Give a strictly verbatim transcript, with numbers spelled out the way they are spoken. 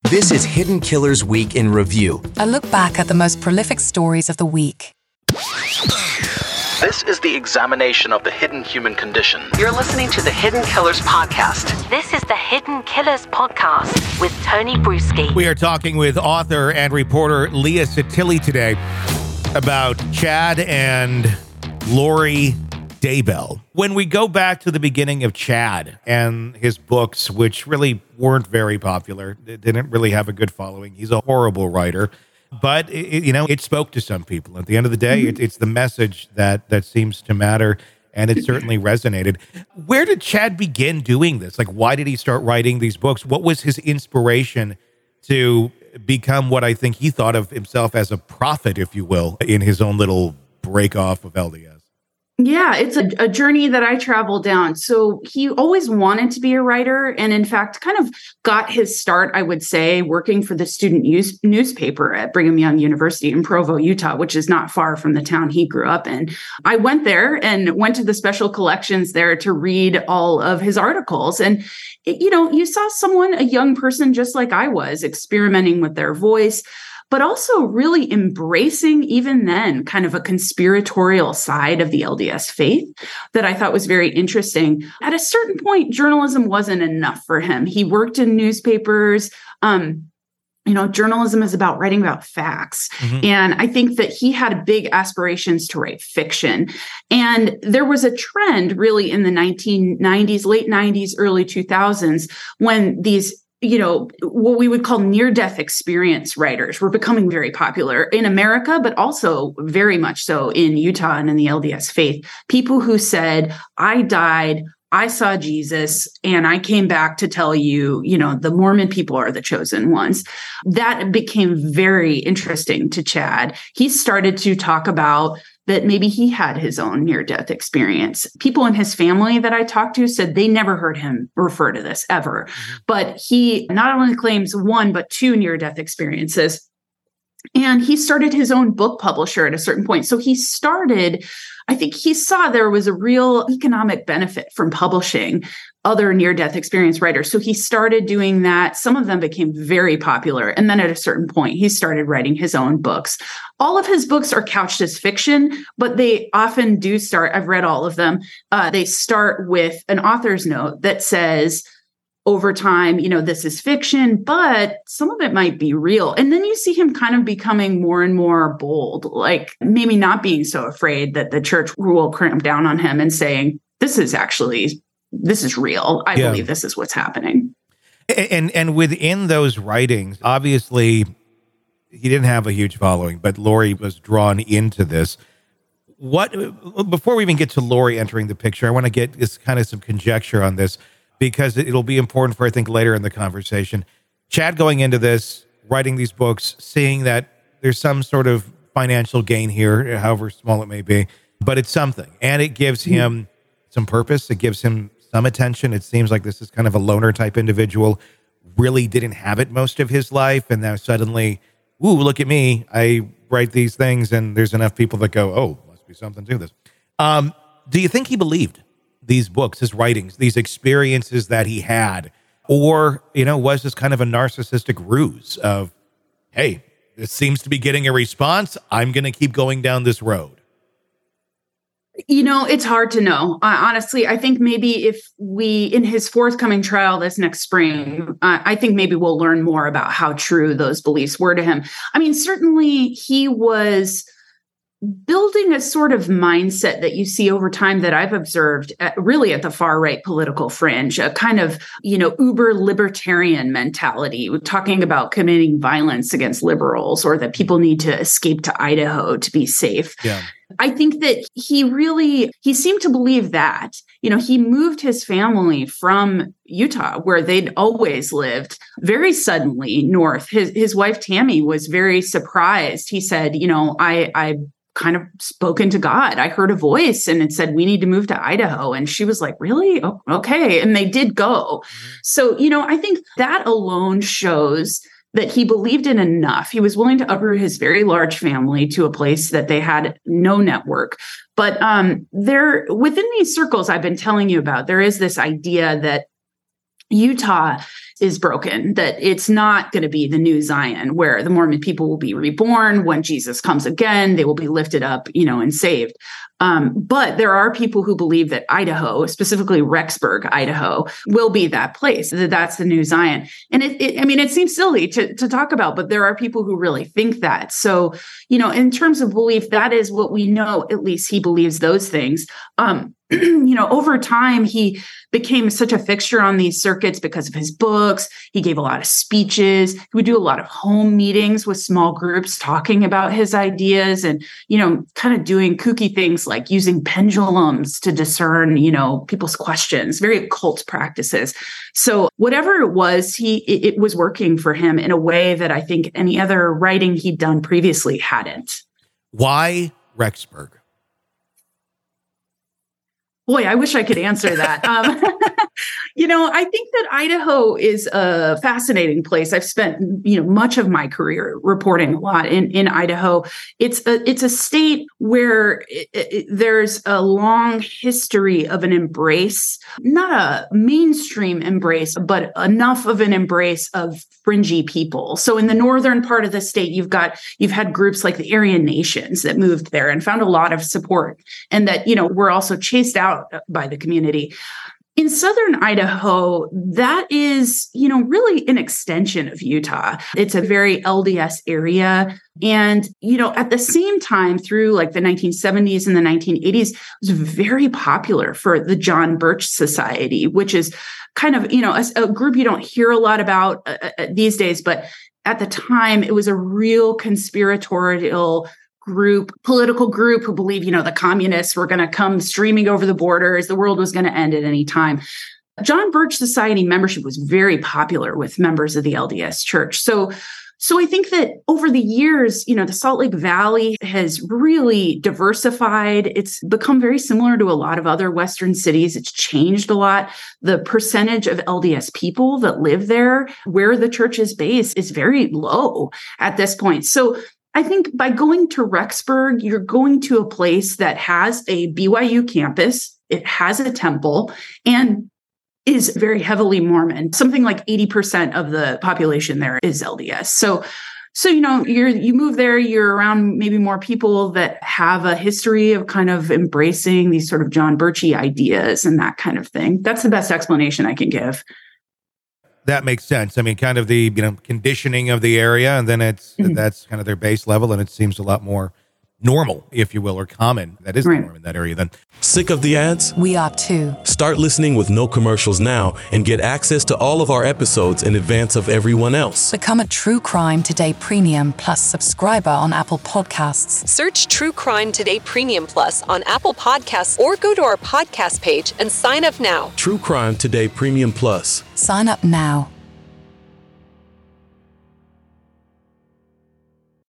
This is Hidden Killers Week in Review. A look back at the most prolific stories of the week. This is the examination of the hidden human condition. You're listening to the Hidden Killers Podcast. This is the Hidden Killers Podcast with Tony Bruschi. We are talking with author and reporter Leah Sottile today about Chad and Lori Daybell. When we go back to the beginning of Chad and his books, which really weren't very popular, didn't really have a good following. He's a horrible writer. But, it, you know, it spoke to some people. At the end of the day, mm-hmm. it, it's the message that, that seems to matter, and it certainly resonated. Where did Chad begin doing this? Like, why did he start writing these books? What was his inspiration to become what I think he thought of himself as a prophet, if you will, in his own little break off of L D S? Yeah, it's a, a journey that I traveled down. So he always wanted to be a writer, and in fact, kind of got his start, I would say, working for the student news, newspaper at Brigham Young University in Provo, Utah, which is not far from the town he grew up in. I went there and went to the special collections there to read all of his articles. And, it, you know, you saw someone, a young person just like I was, experimenting with their voice, but also really embracing, even then, kind of a conspiratorial side of the L D S faith that I thought was very interesting. At a certain point, journalism wasn't enough for him. He worked in newspapers. Um, you know, journalism is about writing about facts. Mm-hmm. And I think that he had big aspirations to write fiction. And there was a trend really in the nineteen nineties, late nineties, early two thousands, when these you know, what we would call near-death experience writers were becoming very popular in America, but also very much so in Utah and in the L D S faith. People who said, I died, I saw Jesus, and I came back to tell you, you know, the Mormon people are the chosen ones. That became very interesting to Chad. He started to talk about that maybe he had his own near-death experience. People in his family that I talked to said they never heard him refer to this ever. Mm-hmm. But he not only claims one, but two near-death experiences. And he started his own book publisher at a certain point. So he started, I think he saw there was a real economic benefit from publishing other near-death experience writers. So he started doing that. Some of them became very popular. And then at a certain point, he started writing his own books. All of his books are couched as fiction, but they often do start, I've read all of them, uh, they start with an author's note that says, over time, you know, this is fiction, but some of it might be real. And then you see him kind of becoming more and more bold, like maybe not being so afraid that the church will cramp down on him and saying, this is actually, this is real. I yeah. believe this is what's happening. And and within those writings, obviously, he didn't have a huge following, but Lori was drawn into this. What, before we even get to Lori entering the picture, I want to get this kind of some conjecture on this, because it'll be important for, I think, later in the conversation. Chad going into this, writing these books, seeing that there's some sort of financial gain here, however small it may be, but it's something. And it gives him some purpose. It gives him some attention. It seems like this is kind of a loner type individual, really didn't have it most of his life. And now suddenly, ooh, look at me. I write these things and there's enough people that go, oh, must be something to this. Um, do you think he believed these books, his writings, these experiences that he had? Or, you know, was this kind of a narcissistic ruse of, hey, this seems to be getting a response, I'm going to keep going down this road? You know, it's hard to know. Uh, honestly, I think maybe if we, in his forthcoming trial this next spring, uh, I think maybe we'll learn more about how true those beliefs were to him. I mean, certainly he was building a sort of mindset that you see over time that I've observed at, really at the far right political fringe, a kind of, you know, uber libertarian mentality, talking about committing violence against liberals or that people need to escape to Idaho to be safe. Yeah. I think that he really, he seemed to believe that, you know, he moved his family from Utah, where they'd always lived, very suddenly north. His his wife, Tammy, was very surprised. He said, you know, I, I kind of spoken to God. I heard a voice and it said, we need to move to Idaho. And she was like, really? Oh, okay. And they did go. Mm-hmm. So, you know, I think that alone shows that he believed in enough. He was willing to uproot his very large family to a place that they had no network. But um, there, within these circles I've been telling you about, there is this idea that Utah is broken, that it's not going to be the new Zion where the Mormon people will be reborn. When Jesus comes again, they will be lifted up, you know, and saved. Um, but there are people who believe that Idaho, specifically Rexburg, Idaho, will be that place, that that's the new Zion. And it, it I mean, it seems silly to, to talk about, but there are people who really think that. So, you know, in terms of belief, that is what we know. At least he believes those things. Um, you know, over time, he became such a fixture on these circuits because of his books. He gave a lot of speeches. He would do a lot of home meetings with small groups talking about his ideas and, you know, kind of doing kooky things like using pendulums to discern, you know, people's questions, very occult practices. So whatever it was, he it, it was working for him in a way that I think any other writing he'd done previously hadn't. Why Rexburg? Boy, I wish I could answer that. Um, you know, I think that Idaho is a fascinating place. I've spent, you know, much of my career reporting a lot in, in Idaho. It's a, it's a state where it, it, there's a long history of an embrace, not a mainstream embrace, but enough of an embrace of fringy people. So in the northern part of the state, you've got, you've had groups like the Aryan Nations that moved there and found a lot of support, and that, you know, were also chased out by the community. In southern Idaho, that is, you know, really an extension of Utah. It's a very L D S area. And, you know, at the same time, through like the nineteen seventies and the nineteen eighties, it was very popular for the John Birch Society, which is kind of, you know, a, a group you don't hear a lot about uh, uh, these days. But at the time, it was a real conspiratorial group, political group who believed, you know, the communists were going to come streaming over the borders. The world was going to end at any time. John Birch Society membership was very popular with members of the L D S Church. So, so I think that over the years, you know, the Salt Lake Valley has really diversified. It's become very similar to a lot of other Western cities. It's changed a lot. The percentage of L D S people that live there, where the church is based, is very low at this point. So I think by going to Rexburg, you're going to a place that has a B Y U campus, it has a temple, and is very heavily Mormon. Something like eighty percent of the population there is L D S. So, so you know, you're you move there, you're around maybe more people that have a history of kind of embracing these sort of John Birchy ideas and that kind of thing. That's the best explanation I can give. That makes sense. I mean, kind of the, you know, conditioning of the area, and then it's, mm-hmm. that's kind of their base level, and it seems a lot more normal, if you will, or common. That is right. The norm in that area then. Sick of the ads? We are too. Start listening with no commercials now and get access to all of our episodes in advance of everyone else. Become a True Crime Today Premium Plus subscriber on Apple Podcasts. Search True Crime Today Premium Plus on Apple Podcasts or go to our podcast page and sign up now. True Crime Today Premium Plus. Sign up now.